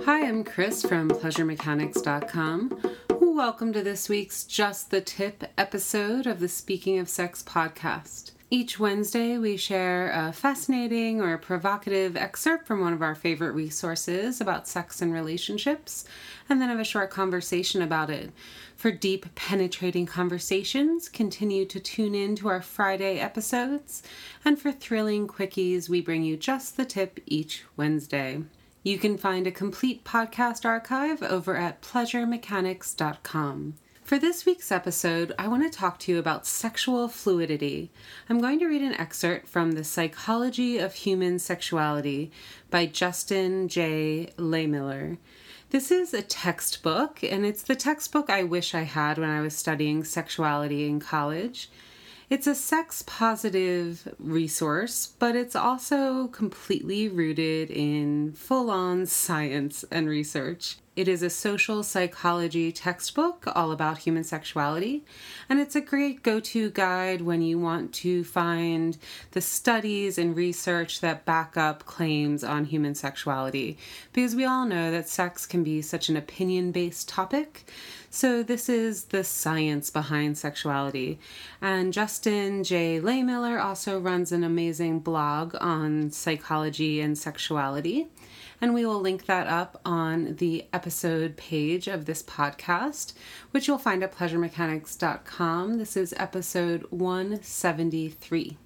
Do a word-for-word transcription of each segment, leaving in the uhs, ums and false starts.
Hi, I'm Chris from pleasure mechanics dot com. Welcome to this week's Just the Tip episode of the Speaking of Sex podcast. Each Wednesday, we share a fascinating or provocative excerpt from one of our favorite resources about sex and relationships, and then have a short conversation about it. For deep, penetrating conversations, continue to tune in to our Friday episodes, and for thrilling quickies, we bring you Just the Tip each Wednesday. You can find a complete podcast archive over at pleasure mechanics dot com. For this week's episode, I want to talk to you about sexual fluidity. I'm going to read an excerpt from The Psychology of Human Sexuality by Justin J. Lehmiller. This is a textbook, and it's the textbook I wish I had when I was studying sexuality in college. It's a sex-positive resource, but it's also completely rooted in full-on science and research. It is a social psychology textbook all about human sexuality, and it's a great go-to guide when you want to find the studies and research that back up claims on human sexuality, because we all know that sex can be such an opinion-based topic. So this is the science behind sexuality. And Justin J. Lehmiller also runs an amazing blog on psychology and sexuality. And we will link that up on the episode page of this podcast, which you'll find at pleasure mechanics dot com. This is episode one seventy-three.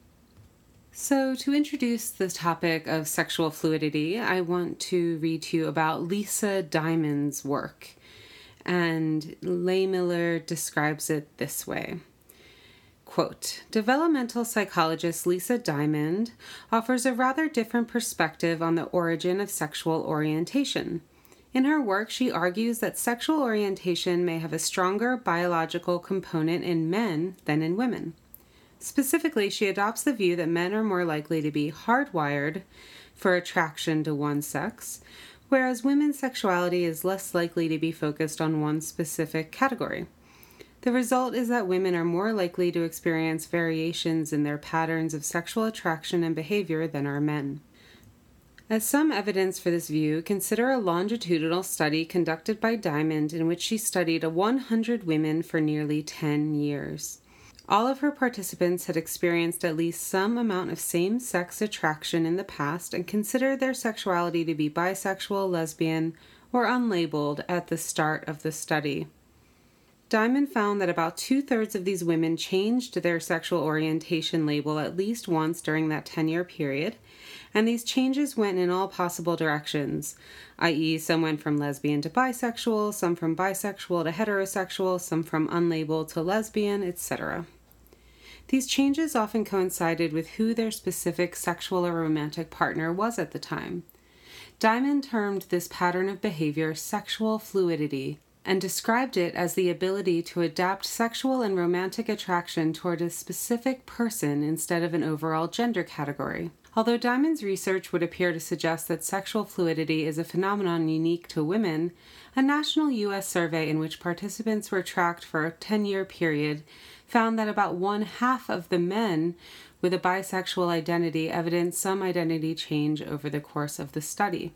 So to introduce the topic of sexual fluidity, I want to read to you about Lisa Diamond's work. And Lehmiller describes it this way. Quote, developmental psychologist Lisa Diamond offers a rather different perspective on the origin of sexual orientation. In her work, she argues that sexual orientation may have a stronger biological component in men than in women. Specifically, she adopts the view that men are more likely to be hardwired for attraction to one sex, whereas women's sexuality is less likely to be focused on one specific category. The result is that women are more likely to experience variations in their patterns of sexual attraction and behavior than are men. As some evidence for this view, consider a longitudinal study conducted by Diamond in which she studied one hundred women for nearly ten years. All of her participants had experienced at least some amount of same-sex attraction in the past and considered their sexuality to be bisexual, lesbian, or unlabeled at the start of the study. Diamond found that about two-thirds of these women changed their sexual orientation label at least once during that ten-year period, and these changes went in all possible directions, that is, some went from lesbian to bisexual, some from bisexual to heterosexual, some from unlabeled to lesbian, et cetera. These changes often coincided with who their specific sexual or romantic partner was at the time. Diamond termed this pattern of behavior sexual fluidity and described it as the ability to adapt sexual and romantic attraction toward a specific person instead of an overall gender category. Although Diamond's research would appear to suggest that sexual fluidity is a phenomenon unique to women, a national U S survey in which participants were tracked for a ten-year period found that about one-half of the men with a bisexual identity evidenced some identity change over the course of the study.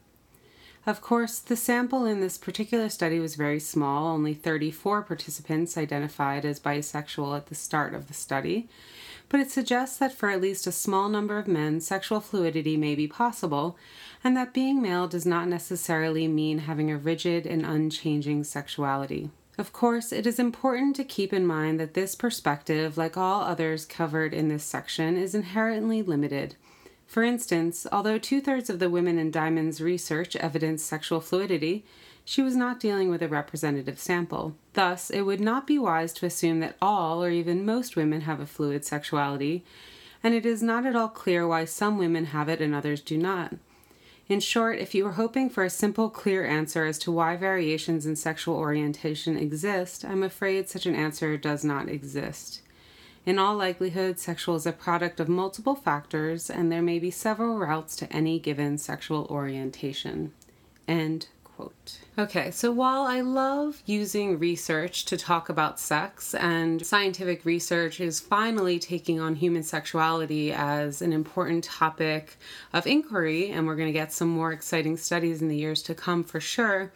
Of course, the sample in this particular study was very small. Only thirty-four participants identified as bisexual at the start of the study, but it suggests that for at least a small number of men, sexual fluidity may be possible, and that being male does not necessarily mean having a rigid and unchanging sexuality. Of course, it is important to keep in mind that this perspective, like all others covered in this section, is inherently limited. For instance, although two-thirds of the women in Diamond's research evidenced sexual fluidity, she was not dealing with a representative sample. Thus, it would not be wise to assume that all or even most women have a fluid sexuality, and it is not at all clear why some women have it and others do not. In short, if you are hoping for a simple, clear answer as to why variations in sexual orientation exist, I'm afraid such an answer does not exist. In all likelihood, sexual is a product of multiple factors, and there may be several routes to any given sexual orientation. End quote. Okay, so while I love using research to talk about sex, and scientific research is finally taking on human sexuality as an important topic of inquiry, and we're going to get some more exciting studies in the years to come for sure,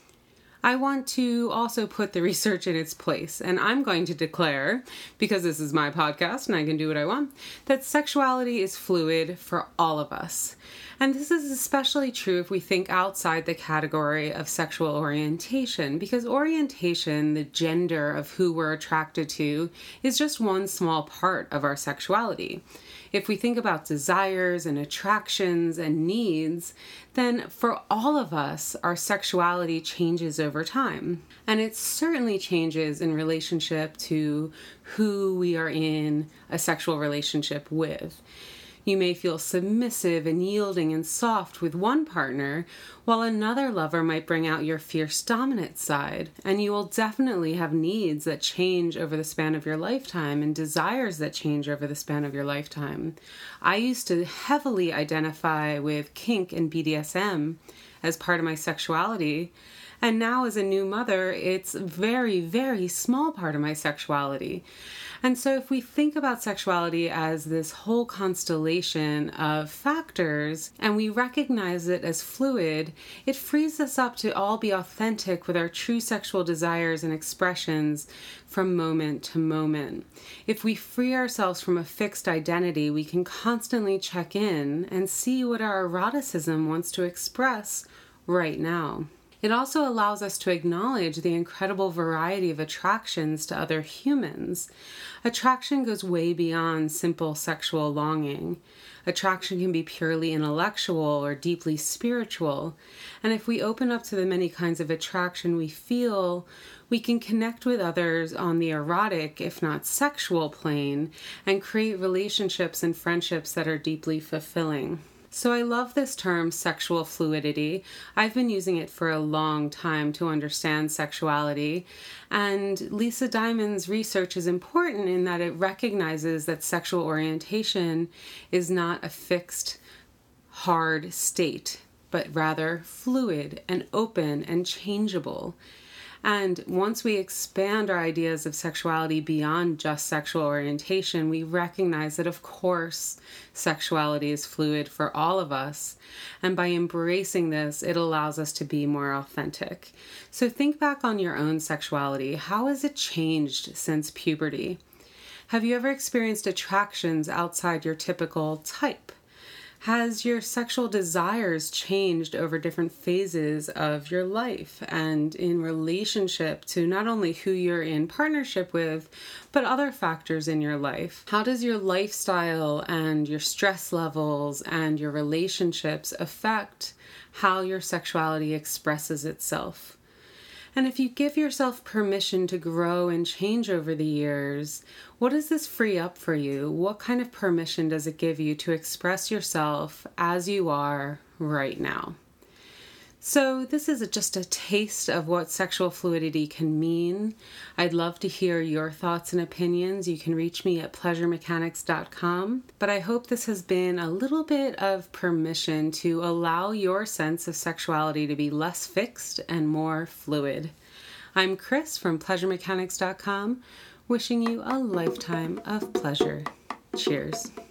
I want to also put the research in its place, and I'm going to declare, because this is my podcast and I can do what I want, that sexuality is fluid for all of us. And this is especially true if we think outside the category of sexual orientation, because orientation, the gender of who we're attracted to, is just one small part of our sexuality. If we think about desires and attractions and needs, then for all of us, our sexuality changes over time. And it certainly changes in relationship to who we are in a sexual relationship with. You may feel submissive and yielding and soft with one partner, while another lover might bring out your fierce dominant side. And you will definitely have needs that change over the span of your lifetime and desires that change over the span of your lifetime. I used to heavily identify with kink and B D S M as part of my sexuality. And now as a new mother, it's a very, very small part of my sexuality. And so if we think about sexuality as this whole constellation of factors and we recognize it as fluid, it frees us up to all be authentic with our true sexual desires and expressions from moment to moment. If we free ourselves from a fixed identity, we can constantly check in and see what our eroticism wants to express right now. It also allows us to acknowledge the incredible variety of attractions to other humans. Attraction goes way beyond simple sexual longing. Attraction can be purely intellectual or deeply spiritual. And if we open up to the many kinds of attraction we feel, we can connect with others on the erotic, if not sexual plane, and create relationships and friendships that are deeply fulfilling. So I love this term, sexual fluidity. I've been using it for a long time to understand sexuality. And Lisa Diamond's research is important in that it recognizes that sexual orientation is not a fixed, hard state, but rather fluid and open and changeable. And once we expand our ideas of sexuality beyond just sexual orientation, we recognize that, of course, sexuality is fluid for all of us. And by embracing this, it allows us to be more authentic. So think back on your own sexuality. How has it changed since puberty? Have you ever experienced attractions outside your typical type? Has your sexual desires changed over different phases of your life and in relationship to not only who you're in partnership with, but other factors in your life? How does your lifestyle and your stress levels and your relationships affect how your sexuality expresses itself? And if you give yourself permission to grow and change over the years, what does this free up for you? What kind of permission does it give you to express yourself as you are right now? So this is just a taste of what sexual fluidity can mean. I'd love to hear your thoughts and opinions. You can reach me at pleasure mechanics dot com. But I hope this has been a little bit of permission to allow your sense of sexuality to be less fixed and more fluid. I'm Chris from pleasure mechanics dot com, wishing you a lifetime of pleasure. Cheers.